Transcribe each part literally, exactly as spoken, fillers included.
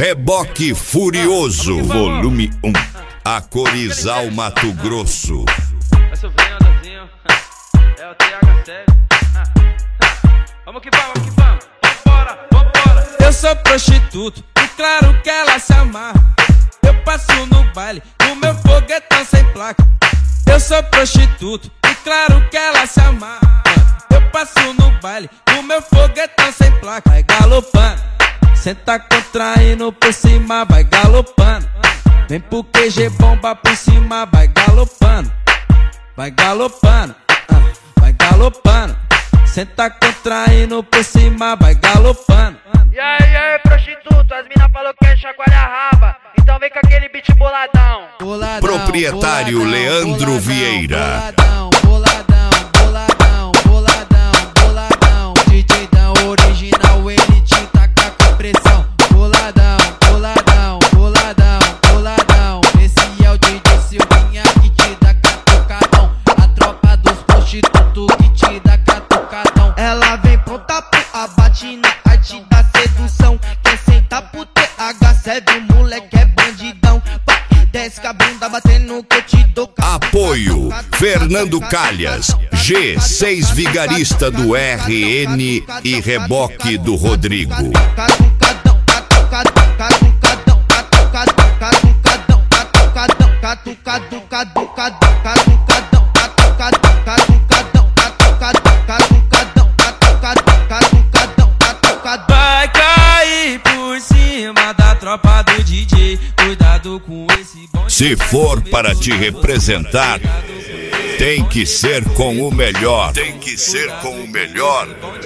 Reboque Furioso, volume um. Acorizal, Mato Grosso. Essa vendazinha é o T H sete. Vamos que vamos, vamos que vamos. Vambora, vambora. Eu sou prostituto e claro que ela se amarra. Eu passo no baile no meu foguetão sem placa. Eu sou prostituto e claro que ela se amarra. Eu passo no baile no meu foguetão sem placa. Vai galopando, senta contraindo por cima, vai galopando. Vem pro Q G bomba por cima, vai galopando. Vai galopando, vai galopando. Senta contraindo por cima, vai galopando. E aí, e aí, prostituto, as mina falou que é chacoalha a raba. Então vem com aquele beat boladão, boladão Proprietário boladão, Leandro boladão, Vieira. Boladão, boladão, boladão, boladão, boladão. D J Dão original, ele te taca com pressão. Boladão, boladão, boladão, boladão. Esse é o D J Silvinha que te dá catucadão. A tropa dos prostitutos que te dá catucadão. Ela vem pronta pro abate na arte da sedução. Quer sentar pro T H sete, o moleque é bandidão. Desce com a bunda batendo que eu te dou. Apoio Fernando Calhas, G seis Vigarista do R N e Reboque do Rodrigo. Catucadão, catucadão, catucadão, catucadão, catucadão, catucadão, catucadão, catucadão, catucadão, catucadão, catucadão, catucadão, catucadão, catucadão. Vai cair por cima da tropa do D J. Cuidado com esse bonde. Se for para te representar, tem que ser com o melhor. Tem que ser com o melhor.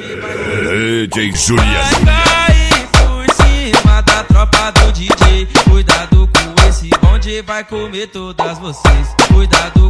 D J Julia. Vai cair por cima da tropa do D J. Cuidado com esse bonde, vai comer todas vocês. Cuidado